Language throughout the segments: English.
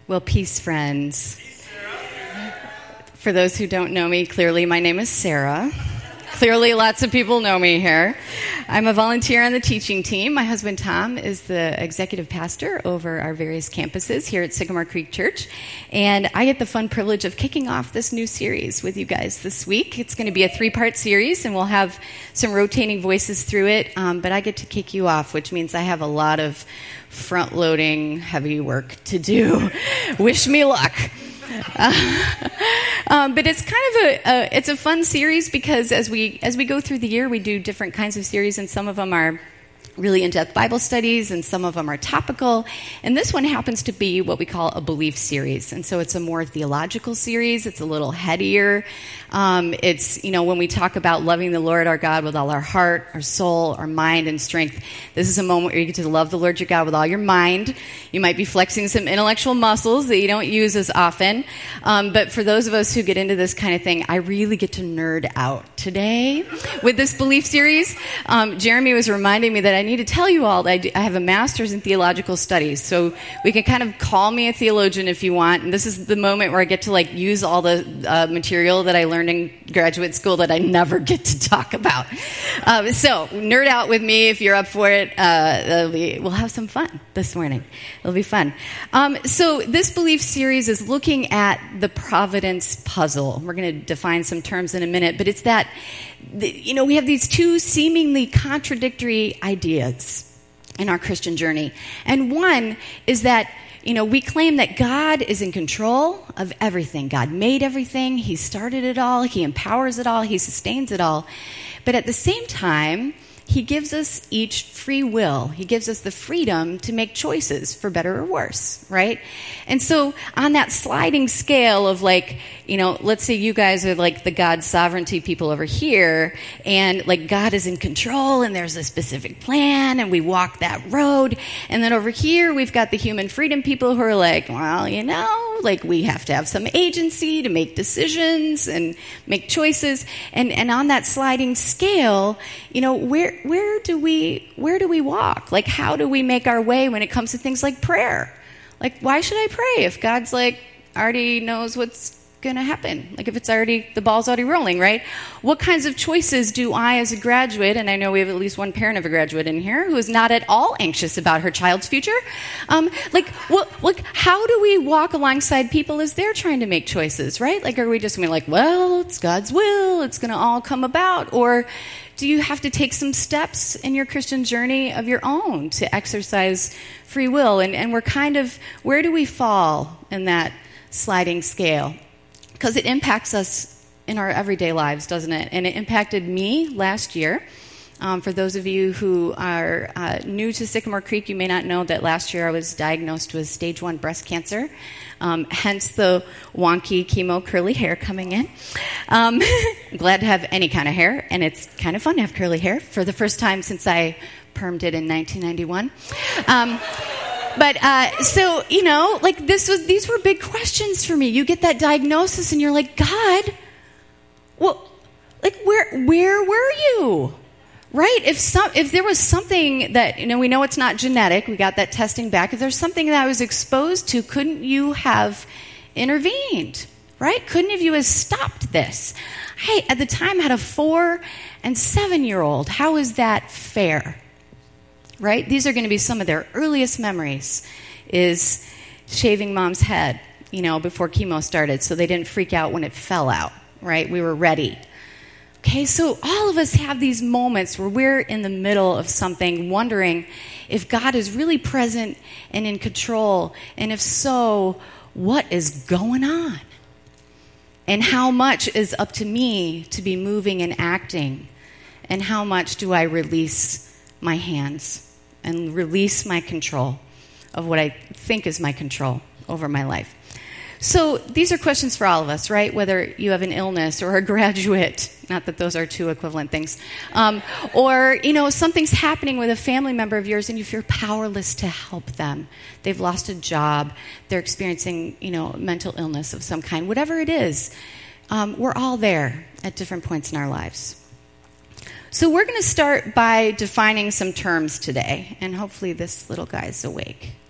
Well, peace, friends. For those who don't know me, clearly my name is Sarah. Clearly lots of people know me here. I'm a volunteer on the teaching team. My husband Tom is the executive pastor over our various campuses here at Sycamore Creek Church. And I get the fun privilege of kicking off this new series with you guys this week. It's going to be a 3-part series, and we'll have some rotating voices through it. But I get to kick you off, which means I have a lot of front-loading, heavy work to do. Wish me luck. But it's kind of it's a fun series because as we go through the year, we do different kinds of series, and some of them are really in-depth Bible studies, and some of them are topical. And this one happens to be what we call a belief series. And so it's a more theological series. It's a little headier. It's, when we talk about loving the Lord our God with all our heart, our soul, our mind, and strength, this is a moment where you get to love the Lord your God with all your mind. You might be flexing some intellectual muscles that you don't use as often. But for those of us who get into this kind of thing, I really get to nerd out today with this belief series. Jeremy was reminding me that I need to tell you all that I have a master's in theological studies, so we can kind of call me a theologian if you want, and this is the moment where I get to use all the material that I learned in graduate school that I never get to talk about. So nerd out with me if you're up for it. We'll have some fun this morning. It'll be fun. So this belief series is looking at the providence puzzle. We're going to define some terms in a minute, but it's that we have these two seemingly contradictory ideas in our Christian journey. And one is that, we claim that God is in control of everything. God made everything. He started it all. He empowers it all. He sustains it all. But at the same time, He gives us each free will. He gives us the freedom to make choices for better or worse, right? And so on that sliding scale of let's say you guys are the God sovereignty people over here, and God is in control and there's a specific plan and we walk that road. And then over here we've got the human freedom people who are we have to have some agency to make decisions and make choices. And on that sliding scale, where do we walk? How do we make our way when it comes to things like prayer? Why should I pray if God's already knows what's going to happen? If it's the ball's already rolling, right? What kinds of choices do I as a graduate, and I know we have at least one parent of a graduate in here who is not at all anxious about her child's future. How do we walk alongside people as they're trying to make choices, right? Are we just going to be well, it's God's will, it's going to all come about? Or do you have to take some steps in your Christian journey of your own to exercise free will? And we're where do we fall in that sliding scale? Because it impacts us in our everyday lives, doesn't it? And it impacted me last year. For those of you who are new to Sycamore Creek, you may not know that last year I was diagnosed with stage 1 breast cancer, hence the wonky chemo curly hair coming in. I'm glad to have any kind of hair, and it's kind of fun to have curly hair for the first time since I permed it in 1991. These were big questions for me. You get that diagnosis and you're like, God, where were you? Right? If there was something that, we know it's not genetic, we got that testing back. If there's something that I was exposed to, couldn't you have intervened? Right? Couldn't you have stopped this? I, at the time, had a 4 and 7-year-old. How is that fair? Right? These are going to be some of their earliest memories, is shaving mom's head, before chemo started, so they didn't freak out when it fell out, right? We were ready. Okay, so all of us have these moments where we're in the middle of something, wondering if God is really present and in control, and if so, what is going on? And how much is up to me to be moving and acting? And how much do I release my hands and release my control of what I think is my control over my life? So these are questions for all of us, right? Whether you have an illness or a graduate, not that those are two equivalent things, or, something's happening with a family member of yours and you feel powerless to help them. They've lost a job. They're experiencing, mental illness of some kind. Whatever it is, we're all there at different points in our lives. So we're going to start by defining some terms today, and hopefully this little guy's awake.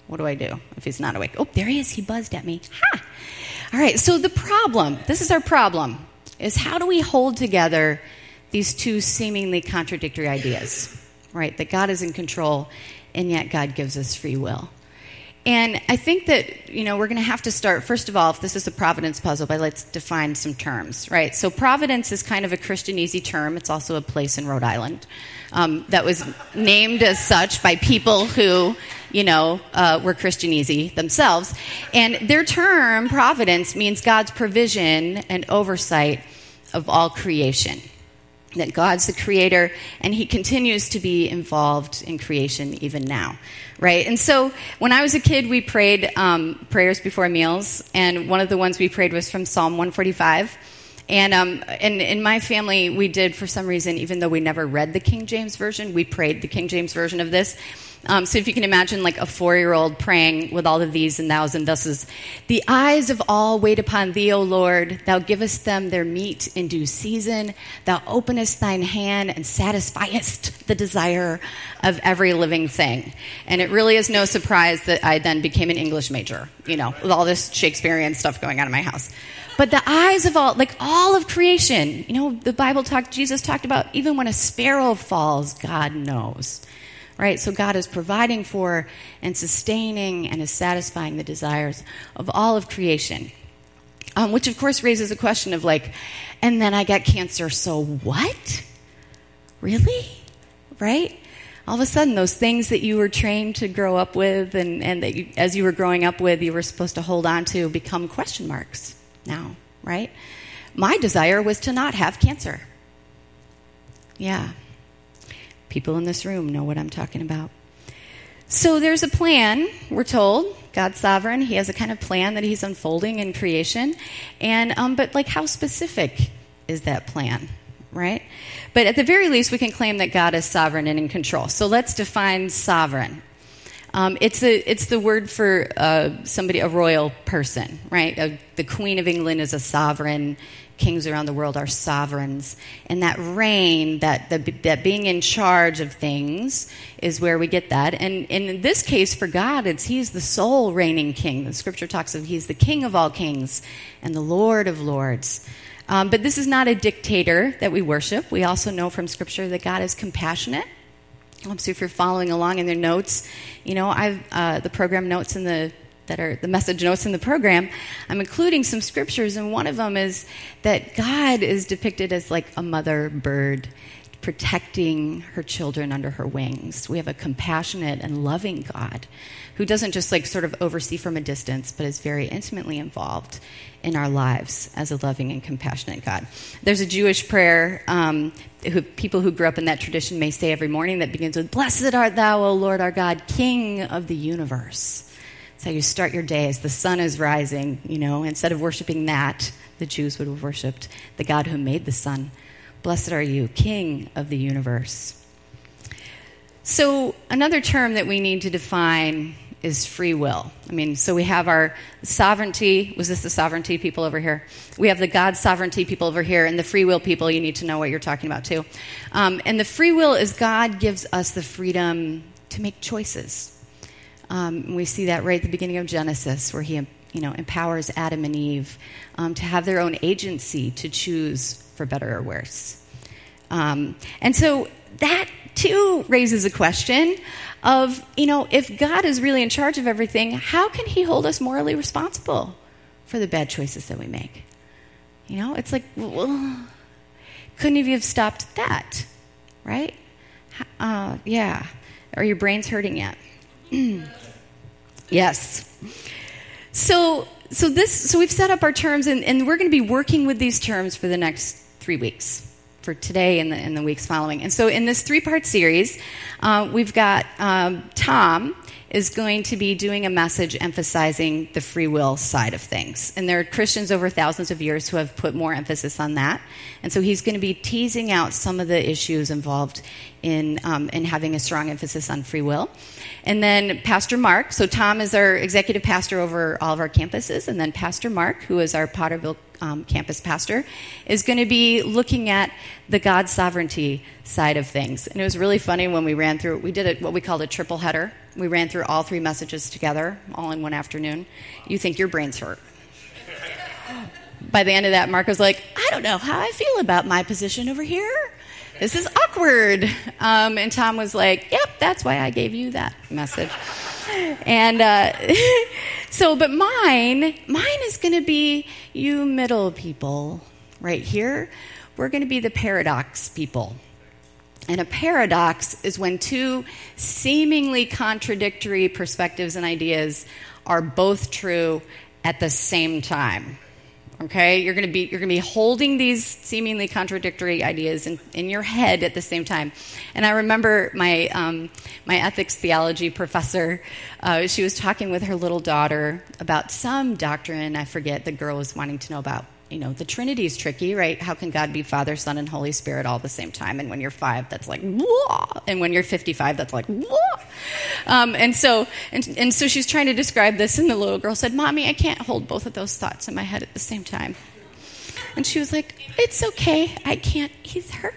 What do I do if he's not awake? Oh, there he is. He buzzed at me. Ha! All right, so the problem, this is our problem, is how do we hold together these two seemingly contradictory ideas, right? That God is in control, and yet God gives us free will. And I think that, we're going to have to start, first of all, if this is a providence puzzle, by let's define some terms, right? So providence is kind of a Christianese term. It's also a place in Rhode Island that was named as such by people who, were Christianese themselves. And their term, providence, means God's provision and oversight of all creation. That God's the creator, and he continues to be involved in creation even now, right? And so when I was a kid, we prayed prayers before meals, and one of the ones we prayed was from Psalm 145. And in my family, we did, for some reason, even though we never read the King James Version, we prayed the King James Version of this. So if you can imagine like a 4-year-old praying with all of these and thous and thuses. The eyes of all wait upon thee, O Lord. Thou givest them their meat in due season. Thou openest thine hand and satisfiest the desire of every living thing. And it really is no surprise that I then became an English major, with all this Shakespearean stuff going on in my house. But the eyes of all of creation, the Bible Jesus talked about even when a sparrow falls, God knows. Right? So God is providing for and sustaining and is satisfying the desires of all of creation. Which, of course, raises a question of and then I got cancer, so what? Really? Right? All of a sudden, those things that you were trained to grow up with and that as you were growing up with, you were supposed to hold on to become question marks now, right? My desire was to not have cancer. Yeah. People in this room know what I'm talking about. So there's a plan, we're told. God's sovereign. He has a kind of plan that he's unfolding in creation. And but how specific is that plan, right? But at the very least, we can claim that God is sovereign and in control. So let's define sovereign. It's the word for a royal person, right? The Queen of England is a sovereign. Kings around the world are sovereigns. And that reign, that being in charge of things is where we get that. And in this case, for God, he's the sole reigning king. The scripture talks of he's the King of all kings and the Lord of lords. But this is not a dictator that we worship. We also know from scripture that God is compassionate. So if you're following along in their notes, I've the program notes that are the message notes in the program, I'm including some scriptures, and one of them is that God is depicted as like a mother bird protecting her children under her wings. We have a compassionate and loving God who doesn't just sort of oversee from a distance, but is very intimately involved in our lives as a loving and compassionate God. There's a Jewish prayer people who grew up in that tradition may say every morning that begins with, "Blessed art thou, O Lord our God, King of the universe." That's how you start your day as the sun is rising. Instead of worshiping that, the Jews would have worshipped the God who made the sun. Blessed are you, King of the universe. So another term that we need to define is free will. So we have our sovereignty. Was this the sovereignty people over here? We have the God's sovereignty people over here, and the free will people, you need to know what you're talking about too. And the free will is God gives us the freedom to make choices. We see that right at the beginning of Genesis, where he empowers Adam and Eve to have their own agency to choose for better or worse. And so that too raises a question of, if God is really in charge of everything, how can he hold us morally responsible for the bad choices that we make? It's well, couldn't you have stopped that, right? Yeah. Are your brains hurting yet? Yes. So we've set up our terms, and we're going to be working with these terms for the next 3 weeks, for today and the weeks following. And so in this 3-part series, we've got Tom is going to be doing a message emphasizing the free will side of things. And there are Christians over thousands of years who have put more emphasis on that. And so he's going to be teasing out some of the issues involved in having a strong emphasis on free will. And then Pastor Mark. So Tom is our executive pastor over all of our campuses. And then Pastor Mark, who is our Potterville campus pastor, is going to be looking at the God sovereignty side of things. And it was really funny when we did what we called a triple header. We ran through all 3 messages together, all in one afternoon. You think your brain's hurt. By the end of that, Mark was like, I don't know how I feel about my position over here. This is awkward. And Tom was like, yep, that's why I gave you that message. And but mine is going to be you middle people right here. We're going to be the paradox people. And a paradox is when 2 seemingly contradictory perspectives and ideas are both true at the same time. Okay, you're going to be holding these seemingly contradictory ideas in your head at the same time. And I remember my ethics theology professor. She was talking with her little daughter about some doctrine. I forget. The girl was wanting to know about. The Trinity is tricky, right? How can God be Father, Son, and Holy Spirit all at the same time? And when you're 5, that's like, whoa. And when you're 55, that's like, whoa. And so she's trying to describe this, and the little girl said, Mommy, I can't hold both of those thoughts in my head at the same time. And she was like, it's okay. I can't either.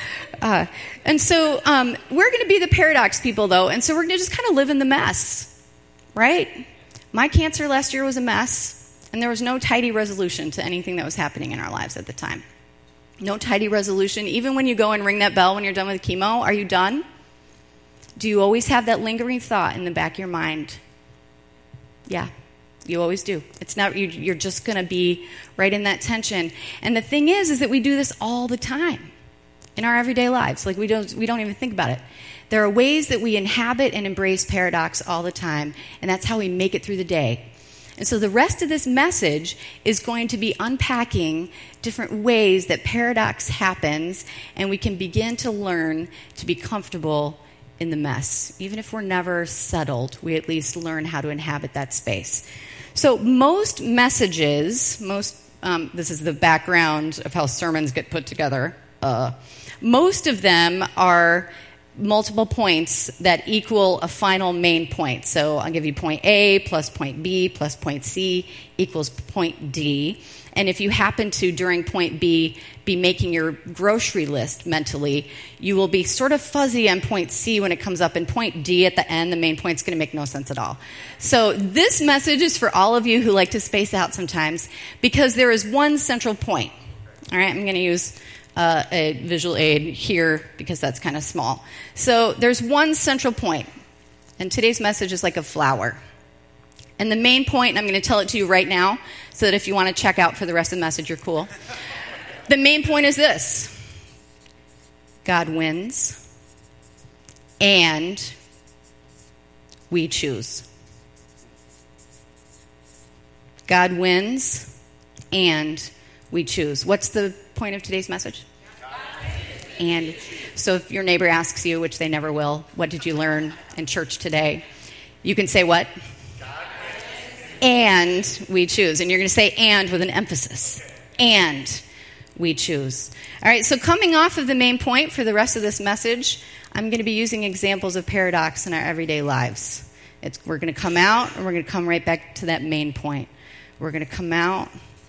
And so we're going to be the paradox people, though. And so we're going to just kind of live in the mess, right? My cancer last year was a mess. And there was no tidy resolution to anything that was happening in our lives at the time. No tidy resolution. Even when you go and ring that bell when you're done with chemo, are you done? Do you always have that lingering thought in the back of your mind? Yeah, you always do. It's not, you're just going to be right in that tension. And the thing is that we do this all the time in our everyday lives. Like we don't even think about it. There are ways that we inhabit and embrace paradox all the time, and that's how we make it through the day. And so the rest of this message is going to be unpacking different ways that paradox happens, and we can begin to learn to be comfortable in the mess. Even if we're never settled, we at least learn how to inhabit that space. So most messages, this is the background of how sermons get put together, most of them are multiple points that equal a final main point. So I'll give you point A plus point B plus point C equals point D. And if you happen to, during point B, be making your grocery list mentally, you will be sort of fuzzy on point C when it comes up. And point D at the end, the main point's going to make no sense at all. So this message is for all of you who like to space out sometimes, because there is one central point. All right, I'm going to use a visual aid here because that's kind of small. So there's one central point, and today's message is like a flower. And the main point, and I'm going to tell it to you right now so that if you want to check out for the rest of the message, you're cool. The main point is this: God wins, and we choose. God wins, and we choose. What's the point of today's message? And so if your neighbor asks you, which they never will, what did you learn in church today? You can say what? And we choose. And you're going to say and with an emphasis. And we choose. All right, so coming off of the main point for the rest of this message, I'm going to be using examples of paradox in our everyday lives. We're going to come out, and we're going to come right back to that main point. We're going to come out,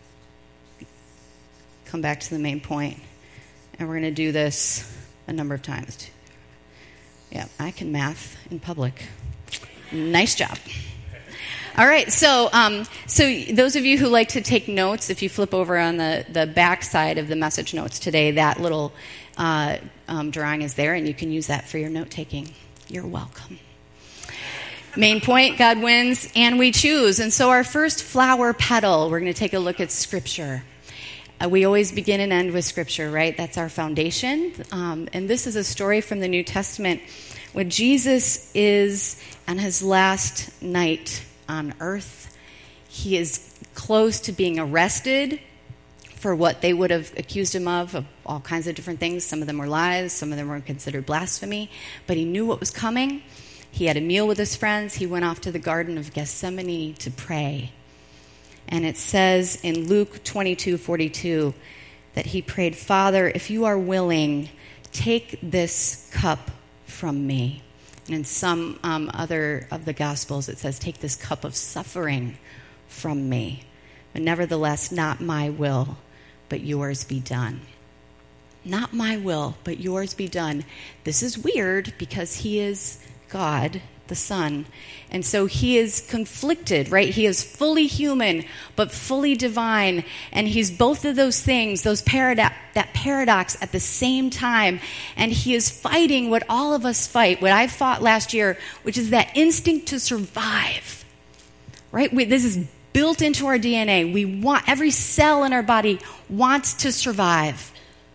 come back to the main point, and we're going to do this a number of times. Yeah, I can math in public. Nice job. All right, so those of you who like to take notes, if you flip over on the back side of the message notes today, that little drawing is there, and you can use that for your note-taking. You're welcome. Main point, God wins, and we choose. And so our first flower petal, we're going to take a look at Scripture. We always begin and end with Scripture, right? That's our foundation. And this is a story from the New Testament when Jesus is on his last night on earth. He is close to being arrested for what they would have accused him of all kinds of different things. Some of them were lies, some of them were considered blasphemy, but he knew what was coming. He had a meal with his friends. He went off to the Garden of Gethsemane to pray. And it says in Luke 22:42 that he prayed, Father, if you are willing, take this cup from me. And in some other of the Gospels, it says, take this cup of suffering from me. But nevertheless, not my will, but yours be done. Not my will, but yours be done. This is weird because he is God, the Son. And so he is conflicted, right? He is fully human, but fully divine. And he's both of those things, that paradox at the same time. And he is fighting what all of us fight, what I fought last year, which is that instinct to survive, right? This is built into our DNA. Every cell in our body wants to survive.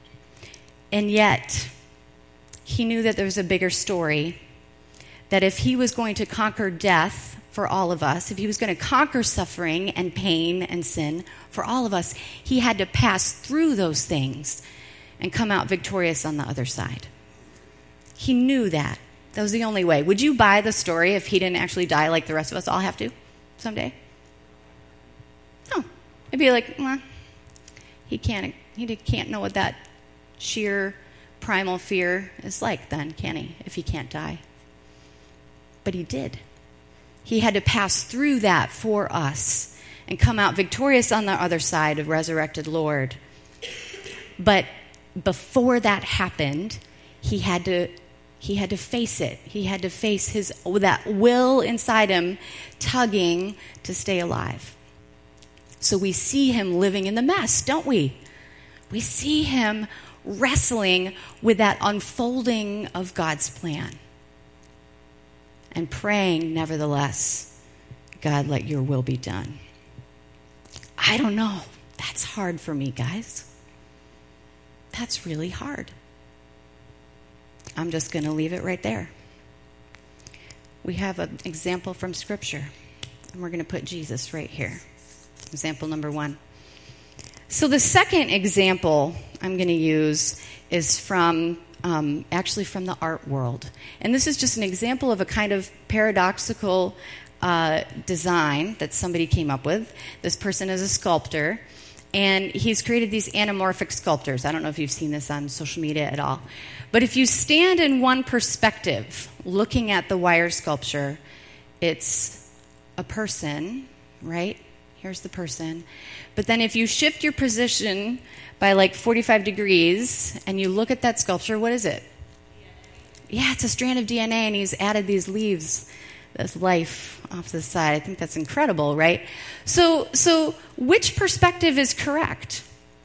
And yet, he knew that there was a bigger story, that if he was going to conquer death for all of us, if he was going to conquer suffering and pain and sin for all of us, he had to pass through those things and come out victorious on the other side. He knew that. That was the only way. Would you buy the story if he didn't actually die like the rest of us all have to someday? No. It'd be like, well, he can't know what that sheer primal fear is like then, can he, if he can't die? But he did. He had to pass through that for us and come out victorious on the other side of resurrected Lord. But before that happened, he had to face it. He had to face that will inside him tugging to stay alive. So we see him living in the mess, don't we? We see him wrestling with that unfolding of God's plan and praying, nevertheless, God, let your will be done. I don't know. That's hard for me, guys. That's really hard. I'm just going to leave it right there. We have an example from Scripture, and we're going to put Jesus right here. Example number 1. So the second example I'm going to use is actually from the art world. And this is just an example of a kind of paradoxical design that somebody came up with. This person is a sculptor, and he's created these anamorphic sculptures. I don't know if you've seen this on social media at all. But if you stand in one perspective, looking at the wire sculpture, it's a person, right? Here's the person. But then if you shift your position by like 45 degrees and you look at that sculpture, what is it? Yeah, it's a strand of DNA, and he's added these leaves, this life off to the side. I think that's incredible, right? So which perspective is correct?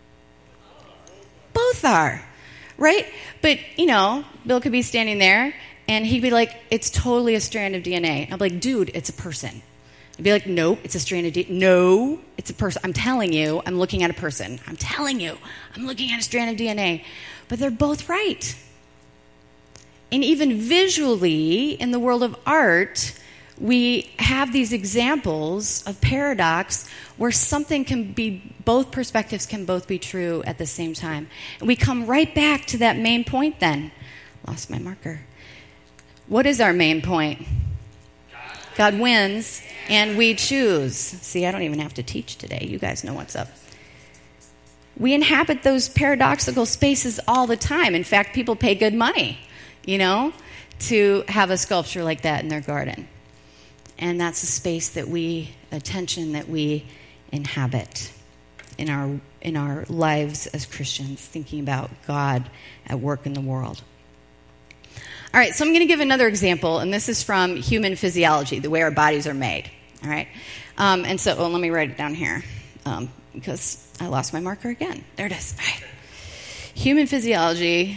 Both are, right? But, Bill could be standing there, and he'd be like, it's totally a strand of DNA. I'd be like, dude, it's a person. I'd be like, nope, it's a strand of DNA. No, it's a person. I'm telling you, I'm looking at a person. I'm telling you, I'm looking at a strand of DNA. But they're both right. And even visually, in the world of art, we have these examples of paradox where both perspectives can both be true at the same time. And we come right back to that main point then. Lost my marker. What is our main point? God wins, and we choose. See, I don't even have to teach today. You guys know what's up. We inhabit those paradoxical spaces all the time. In fact, people pay good money, to have a sculpture like that in their garden. And that's a tension that we inhabit in our lives as Christians, thinking about God at work in the world. All right, so I'm going to give another example, and this is from human physiology, the way our bodies are made. All right, and so let me write it down here because I lost my marker again. There it is. All right. Human physiology.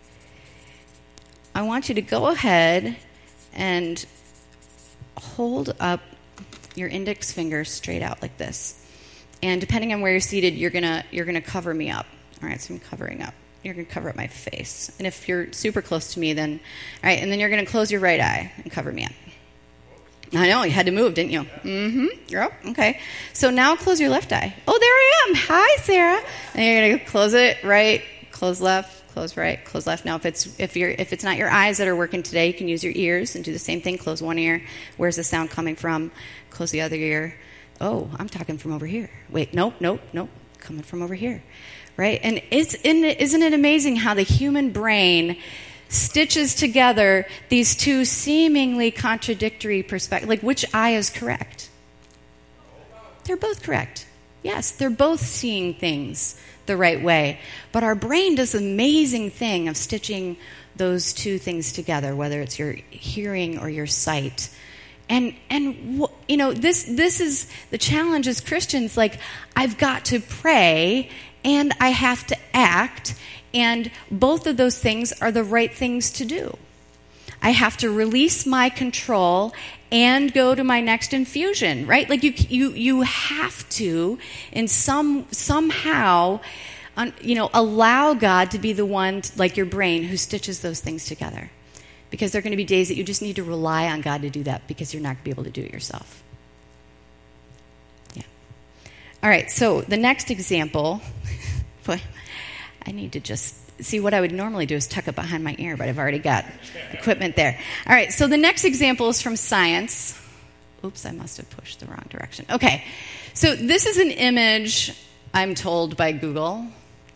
I want you to go ahead and hold up your index finger straight out like this, and depending on where you're seated, you're gonna cover me up. All right, so I'm covering up. You're going to cover up my face. And if you're super close to me, then, all right, and then you're going to close your right eye and cover me up. I know, you had to move, didn't you? Mm-hmm. You're up? Okay. So now close your left eye. Oh, there I am. Hi, Sarah. And you're going to close it right, close left, close right, close left. Now, if it's not your eyes that are working today, you can use your ears and do the same thing. Close one ear. Where's the sound coming from? Close the other ear. Oh, I'm talking from over here. Wait, nope. coming from over here, right? And isn't it amazing how the human brain stitches together these two seemingly contradictory perspectives? Like, which eye is correct? They're both correct. Yes, they're both seeing things the right way. But our brain does an amazing thing of stitching those two things together, whether it's your hearing or your sight. And you know, this is the challenge as Christians. Like, I've got to pray and I have to act, and both of those things are the right things to do. I have to release my control and go to my next infusion, right? Like you have to, in somehow, allow God to be the one, like your brain, who stitches those things together. Because there are going to be days that you just need to rely on God to do that, because you're not going to be able to do it yourself. Yeah. All right, so the next example, boy, I need to just see, what I would normally do is tuck it behind my ear, but I've already got equipment there. All right, so the next example is from science. Oops, I must have pushed the wrong direction. Okay, so this is an image, I'm told by Google,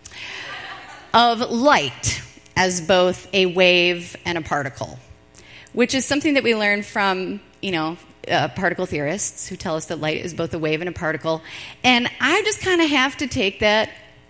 of light as both a wave and a particle, which is something that we learn from, particle theorists who tell us that light is both a wave and a particle. And I just kind of have to take that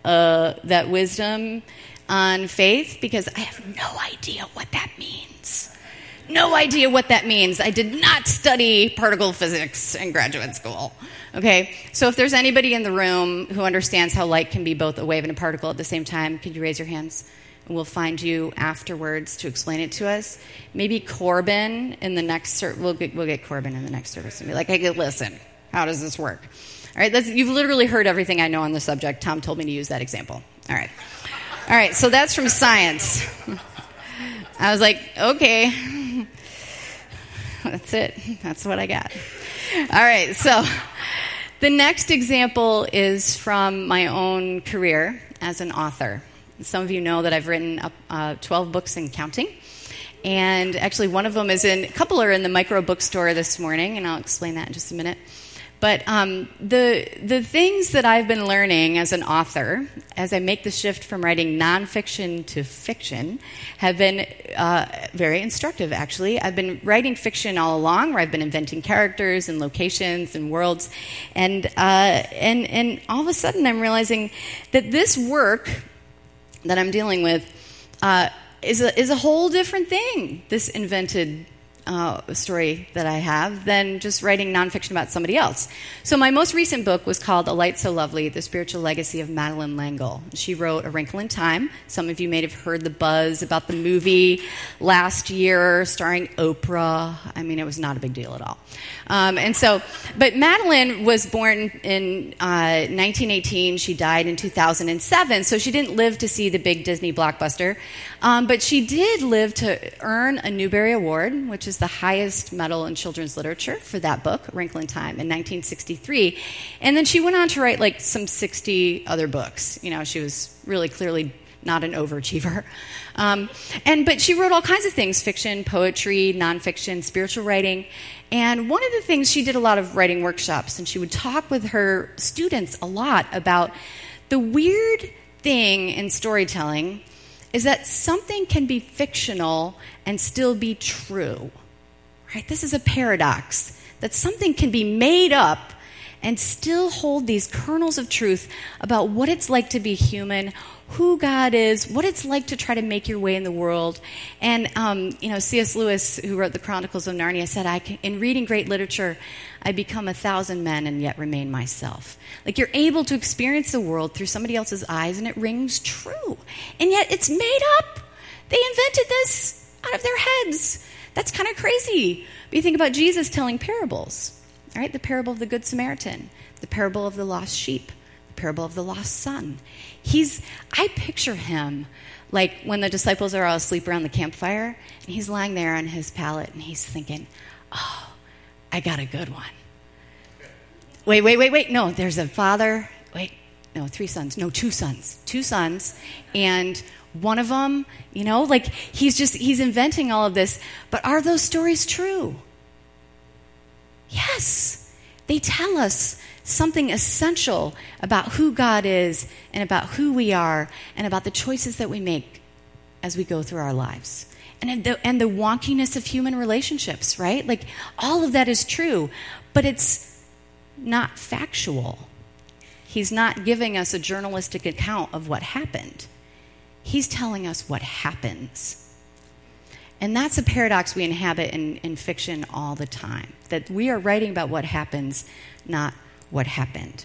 wisdom on faith, because I have no idea what that means. No idea what that means. I did not study particle physics in graduate school. Okay, so if there's anybody in the room who understands how light can be both a wave and a particle at the same time, could you raise your hands? And we'll find you afterwards to explain it to us. Maybe Corbin in the next we'll get Corbin in the next service and be like, hey, listen, how does this work? All right, you've literally heard everything I know on the subject. Tom told me to use that example. All right, so that's from science. I was like, okay, that's it. That's what I got. All right, so the next example is from my own career as an author. Some of you know that I've written 12 books and counting. And actually a couple are in the micro bookstore this morning, and I'll explain that in just a minute. But the things that I've been learning as an author, as I make the shift from writing nonfiction to fiction, have been very instructive, actually. I've been writing fiction all along, where I've been inventing characters and locations and worlds. And all of a sudden I'm realizing that this work that I'm dealing with is a whole different thing, this invented story that I have, than just writing nonfiction about somebody else. So my most recent book was called A Light So Lovely, The Spiritual Legacy of Madeleine L'Engle. She wrote A Wrinkle in Time. Some of you may have heard the buzz about the movie last year starring Oprah. I mean, it was not a big deal at all. But Madeleine was born in 1918. She died in 2007, so she didn't live to see the big Disney blockbuster. But she did live to earn a Newbery Award, which is the highest medal in children's literature for that book, A Wrinkle in Time, in 1963. And then she went on to write like some 60 other books. She was really clearly not an overachiever. But she wrote all kinds of things: fiction, poetry, nonfiction, spiritual writing. And one of the things, she did a lot of writing workshops, and she would talk with her students a lot about the weird thing in storytelling is that something can be fictional and still be true. Right? This is a paradox, that something can be made up and still hold these kernels of truth about what it's like to be human, who God is, what it's like to try to make your way in the world. And, C.S. Lewis, who wrote the Chronicles of Narnia, said, in reading great literature, I become 1,000 men and yet remain myself. Like, you're able to experience the world through somebody else's eyes, and it rings true. And yet it's made up. They invented this out of their heads. That's kind of crazy. But you think about Jesus telling parables. All right, the parable of the Good Samaritan, the parable of the lost sheep, the parable of the lost son. I picture him like when the disciples are all asleep around the campfire, and he's lying there on his pallet, and he's thinking, oh, I got a good one. Wait. No, there's a father. Wait, no, 3 sons. No, 2 sons. 2 sons, and one of them, he's inventing all of this. But are those stories true? Yes, they tell us something essential about who God is and about who we are and about the choices that we make as we go through our lives. And the wonkiness of human relationships, right? Like, all of that is true, but it's not factual. He's not giving us a journalistic account of what happened. He's telling us what happens. And that's a paradox we inhabit in fiction all the time, that we are writing about what happens, not what happened.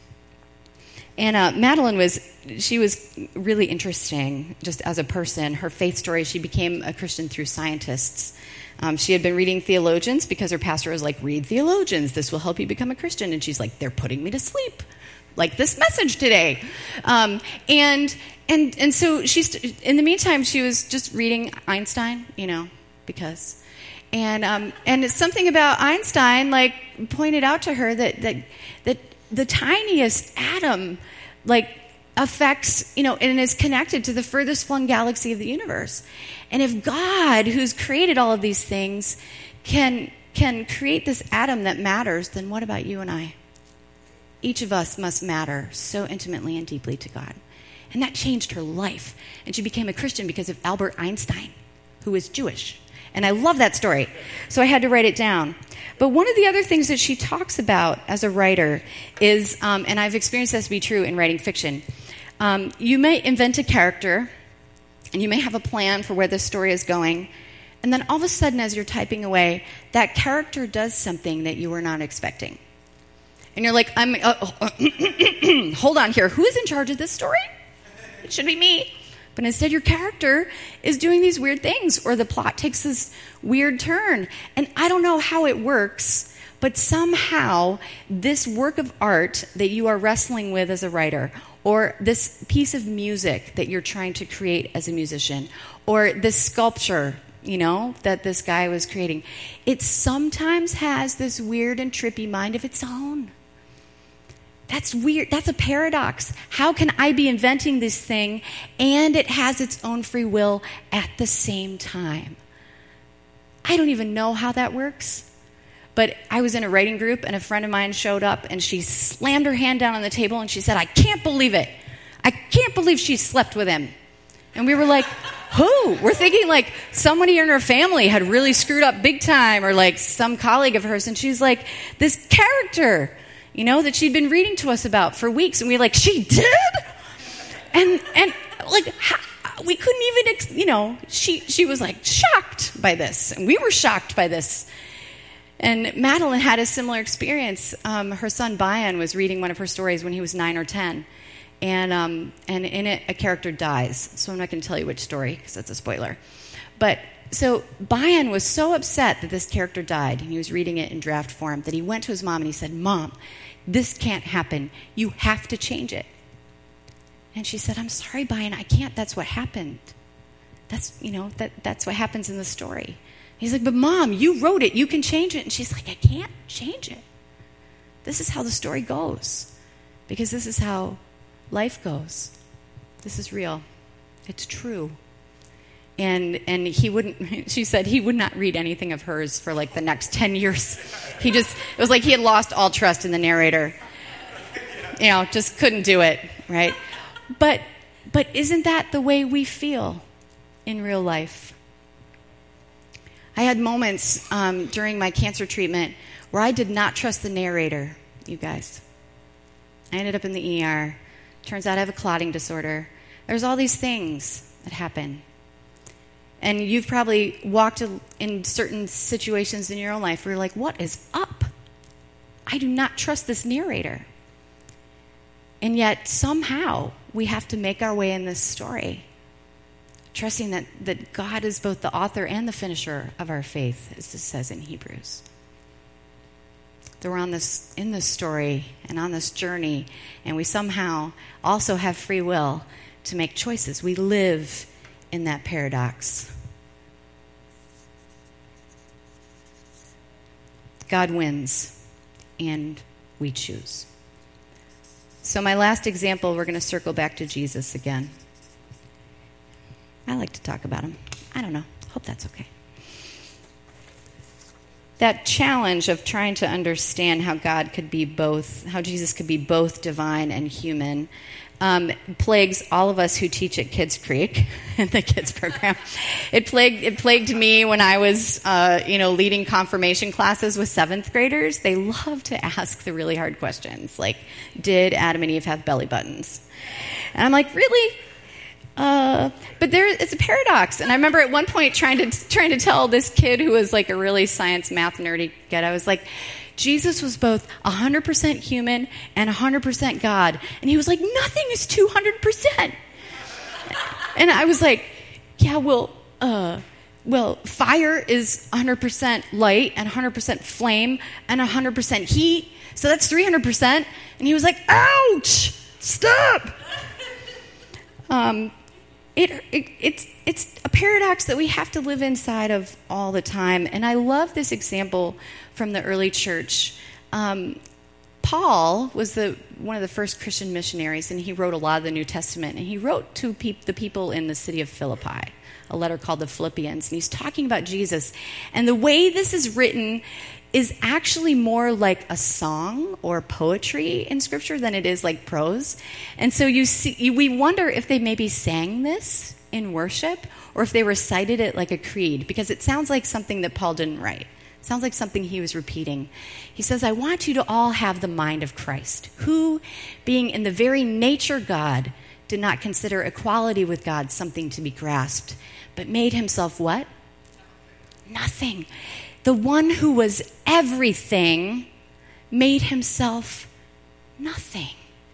And Madeline was really interesting just as a person. Her faith story, she became a Christian through scientists. She had been reading theologians because her pastor was like, read theologians, this will help you become a Christian. And she's like, they're putting me to sleep, like this message today. And so in the meantime, she was just reading Einstein, because. And it's something about Einstein, like, pointed out to her that the tiniest atom, like, affects, and is connected to the furthest flung galaxy of the universe. And if God, who's created all of these things, can create this atom that matters, then what about you and I? Each of us must matter so intimately and deeply to God. And that changed her life. And she became a Christian because of Albert Einstein, who was Jewish. And I love that story. So I had to write it down. But one of the other things that she talks about as a writer is, and I've experienced this to be true in writing fiction, you may invent a character, and you may have a plan for where the story is going, and then all of a sudden, as you're typing away, that character does something that you were not expecting. And you're like, hold on here, who is in charge of this story? It should be me. But instead, your character is doing these weird things, or the plot takes this weird turn. And I don't know how it works, but somehow this work of art that you are wrestling with as a writer, or this piece of music that you're trying to create as a musician, or this sculpture, that this guy was creating, it sometimes has this weird and trippy mind of its own. That's weird. That's a paradox. How can I be inventing this thing and it has its own free will at the same time? I don't even know how that works. But I was in a writing group and a friend of mine showed up and she slammed her hand down on the table and she said, I can't believe it. I can't believe she slept with him. And we were like, who? We're thinking like somebody in her family had really screwed up big time, or like some colleague of hers. And she's like, this character, that she'd been reading to us about for weeks. And we were like, she did? And like, we couldn't even, she was like shocked by this. And we were shocked by this. And Madeline had a similar experience. Her son, Bayan, was reading one of her stories when he was 9 or 10. And in it, a character dies. So I'm not going to tell you which story, because that's a spoiler. But so Bayan was so upset that this character died, and he was reading it in draft form, that he went to his mom and he said, Mom, this can't happen. You have to change it. And she said, I'm sorry, Bayan, I can't. That's what happened. That's what happens in the story. He's like, but Mom, you wrote it. You can change it. And she's like, I can't change it. This is how the story goes, because this is how life goes. This is real. It's true. And she said he would not read anything of hers for like the next 10 years. It was like he had lost all trust in the narrator. Just couldn't do it, right? But isn't that the way we feel in real life? I had moments during my cancer treatment where I did not trust the narrator, you guys. I ended up in the ER. Turns out I have a clotting disorder. There's all these things that happen. And you've probably walked in certain situations in your own life where you're like, what is up? I do not trust this narrator. And yet somehow we have to make our way in this story, trusting that God is both the author and the finisher of our faith, as it says in Hebrews. That we're in this story and on this journey, and we somehow also have free will to make choices. We live in that paradox. God wins, and we choose. So my last example, we're going to circle back to Jesus again. I like to talk about him. I don't know. Hope that's okay. that challenge of trying to understand how God could be both, how Jesus could be both divine and human, plagues all of us who teach at Kids Creek in the kids program. It plagued me when I was, leading confirmation classes with 7th graders. They love to ask the really hard questions, like, did Adam and Eve have belly buttons? And I'm like, really? But it's a paradox. And I remember at one point trying to tell this kid who was like a really science, math nerdy kid, I was like, Jesus was both 100% human and 100% God. And he was like, nothing is 200%. And I was like, yeah, well, fire is 100% light and 100% flame and 100% heat. So that's 300%. And he was like, ouch, stop. It's a paradox that we have to live inside of all the time. And I love this example from the early church. Paul was one of the first Christian missionaries, and he wrote a lot of the New Testament. And he wrote to the people in the city of Philippi, a letter called the Philippians. And he's talking about Jesus. And the way this is written is actually more like a song or poetry in Scripture than it is like prose. And so we wonder if they maybe sang this in worship or if they recited it like a creed, because it sounds like something that Paul didn't write. It sounds like something he was repeating. He says, I want you to all have the mind of Christ, who, being in the very nature God, did not consider equality with God something to be grasped, but made himself what? Nothing. The one who was everything made himself nothing.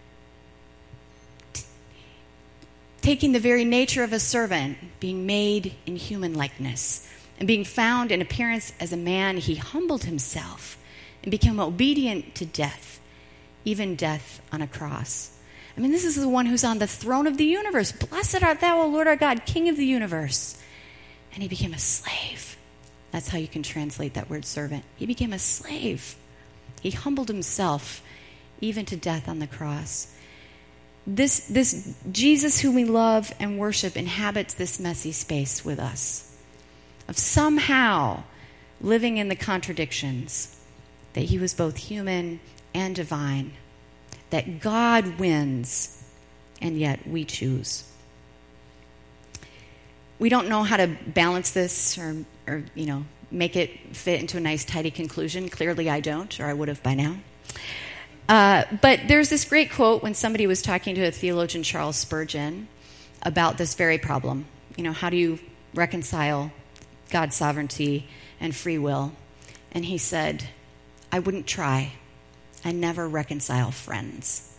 Taking the very nature of a servant, being made in human likeness, and being found in appearance as a man, he humbled himself and became obedient to death, even death on a cross. I mean, this is the one who's on the throne of the universe. Blessed art thou, O Lord our God, King of the universe. And he became a slave. That's how you can translate that word servant. He became a slave. He humbled himself even to death on the cross. This Jesus who we love and worship inhabits this messy space with us, of somehow living in the contradictions, that he was both human and divine, that God wins and yet we choose. We don't know how to balance this or make it fit into a nice, tidy conclusion. Clearly I don't, or I would have by now. But there's this great quote when somebody was talking to a theologian, Charles Spurgeon, about this very problem. How do you reconcile God's sovereignty and free will? And he said, I wouldn't try. I never reconcile friends.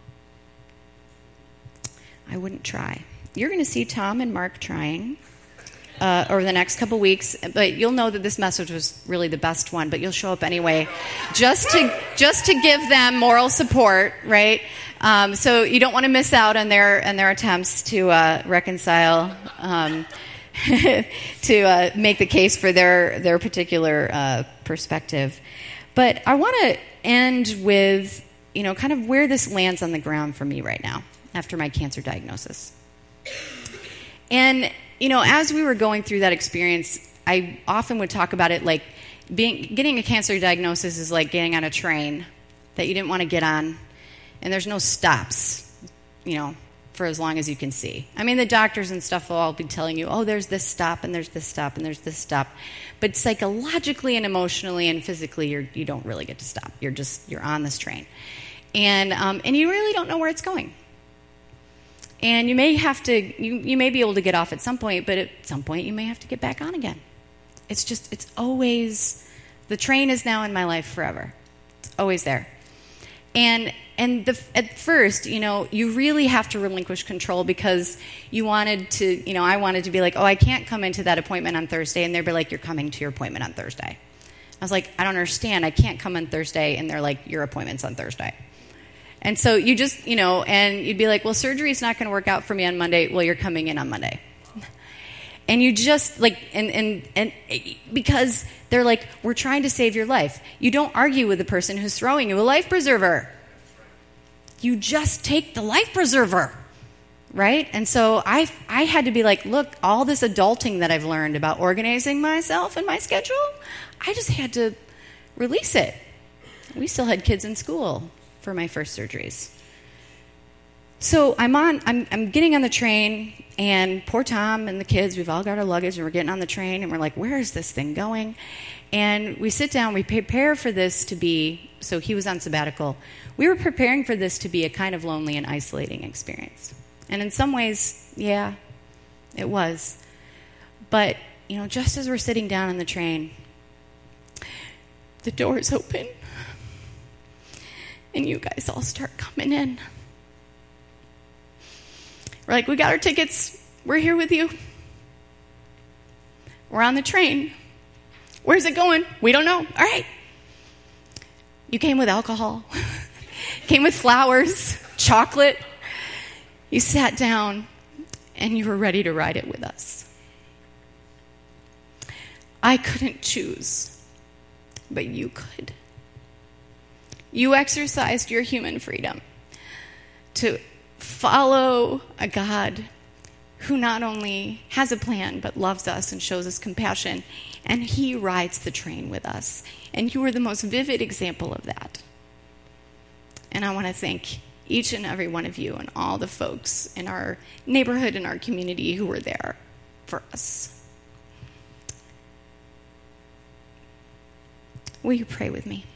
I wouldn't try. You're going to see Tom and Mark trying over the next couple weeks, but you'll know that this message was really the best one, but you'll show up anyway just to give them moral support, right? So you don't want to miss out on their attempts to reconcile, to make the case for their particular perspective. But I want to end with, kind of where this lands on the ground for me right now after my cancer diagnosis. And, as we were going through that experience, I often would talk about it like getting a cancer diagnosis is like getting on a train that you didn't want to get on, and there's no stops, for as long as you can see. I mean, the doctors and stuff will all be telling you, oh, there's this stop, and there's this stop, and there's this stop. But psychologically and emotionally and physically, you don't really get to stop. You're on this train. And you really don't know where it's going. And you may have to, you may be able to get off at some point, but at some point you may have to get back on again. It's always, the train is now in my life forever. It's always there. And at first, you really have to relinquish control because you wanted to, I wanted to be like, oh, I can't come into that appointment on Thursday. And they'd be like, you're coming to your appointment on Thursday. I was like, I don't understand. I can't come on Thursday. And they're like, your appointment's on Thursday. And so you just, and you'd be like, well, surgery's not going to work out for me on Monday. Well, you're coming in on Monday. And you just like, and because they're like, we're trying to save your life. You don't argue with the person who's throwing you a life preserver. You just take the life preserver, right? And so I had to be like, look, all this adulting that I've learned about organizing myself and my schedule, I just had to release it. We still had kids in school for my first surgeries. So I'm getting on the train, and poor Tom and the kids, we've all got our luggage, and we're getting on the train, and we're like, where is this thing going? And we sit down, we prepare for this to be, so he was on sabbatical. We were preparing for this to be a kind of lonely and isolating experience. And in some ways, yeah, it was. But, just as we're sitting down on the train, the doors open, and you guys all start coming in. We're like, we got our tickets. We're here with you. We're on the train. Where's it going? We don't know. All right. You came with alcohol. Came with flowers, chocolate. You sat down, and you were ready to ride it with us. I couldn't choose, but you could. You exercised your human freedom to follow a God who not only has a plan, but loves us and shows us compassion, and he rides the train with us. And you were the most vivid example of that. And I want to thank each and every one of you and all the folks in our neighborhood and our community who were there for us. Will you pray with me?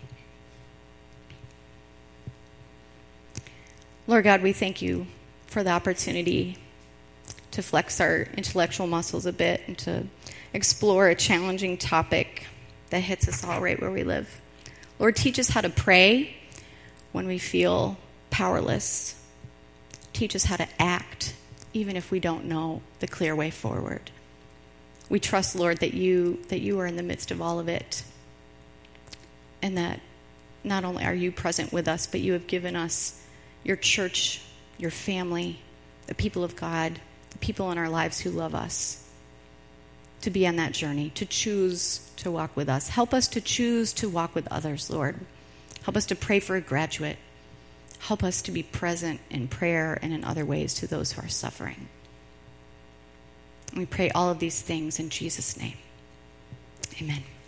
Lord God, we thank you for the opportunity to flex our intellectual muscles a bit and to explore a challenging topic that hits us all right where we live. Lord, teach us how to pray when we feel powerless. Teach us how to act even if we don't know the clear way forward. We trust, Lord, that you are in the midst of all of it, and that not only are you present with us, but you have given us your church, your family, the people of God, the people in our lives who love us, to be on that journey, to choose to walk with us. Help us to choose to walk with others, Lord. Help us to pray for a graduate. Help us to be present in prayer and in other ways to those who are suffering. We pray all of these things in Jesus' name. Amen.